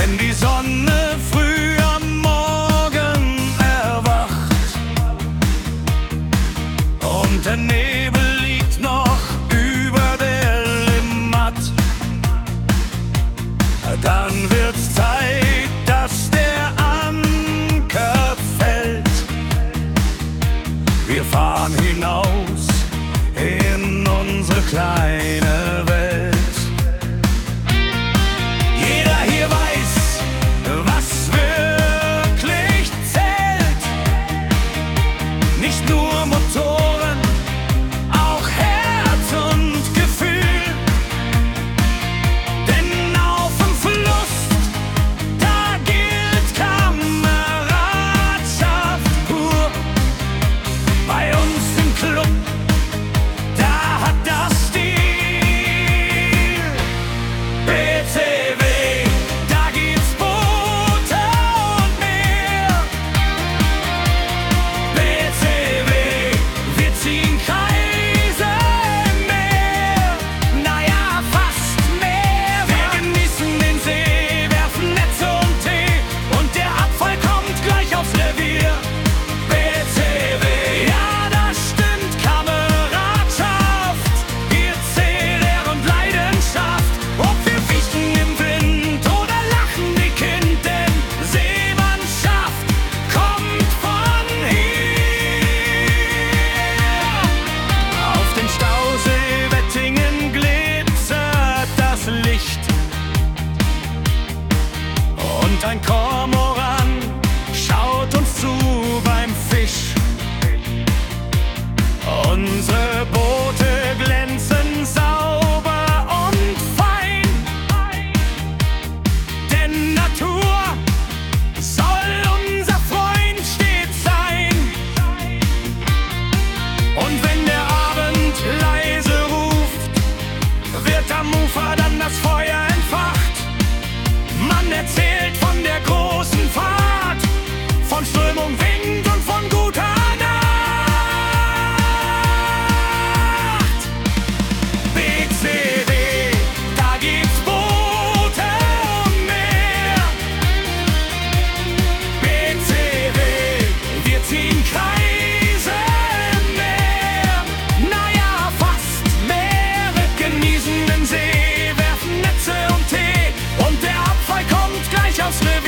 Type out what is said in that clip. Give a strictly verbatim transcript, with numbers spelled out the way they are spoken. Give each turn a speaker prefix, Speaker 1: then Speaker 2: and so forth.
Speaker 1: Wenn die Sonne früh am Morgen erwacht und der Nebel liegt noch über der Limmat, dann wird's Zeit, dass der Anker fällt. Wir fahren hinaus in unsere kleine Welt. Jeder hier weiß, was wirklich zählt. Nicht nur Motoren, auch Herz und Gefühl. Denn auf dem Fluss, da gilt Kameradschaft pur. Bei uns im Club, da hat das Stil. B C W, da gibt's Boote und Meer. B C W, wir ziehen Kreise im Meer. Naja, fast mehr. Wir genießen den See, werfen Netze und Tee, und der Abfall kommt gleich aufs Revier. B C W, ja, das stimmt, Kameradschaft. Hier zählt Ehr und Leidenschaft. Ob wir fiechten im Wind oder lachen wie Kind, denn Seemannschaft kommt von hier. Auf den Stausee Wettingen glitzert das Licht, und ein Kormoran schaut uns zu beim Fisch. Unsere Boote glänzen sauber und fein, denn Natur soll unser Freund stets sein. Und wenn der Abend leise ruft, wird am Ufer dann das Feuer entfacht. Man erzählt von der großen Fahrt, von Strömung, Wind und von guter Nacht. B C W, da gibt's Boote und Meer. B C W, wir ziehen Kreise im Meer. Naja, fast Meere, genießen den See, werfen Netze und Tee, und der Abfall kommt gleich aufs Revier.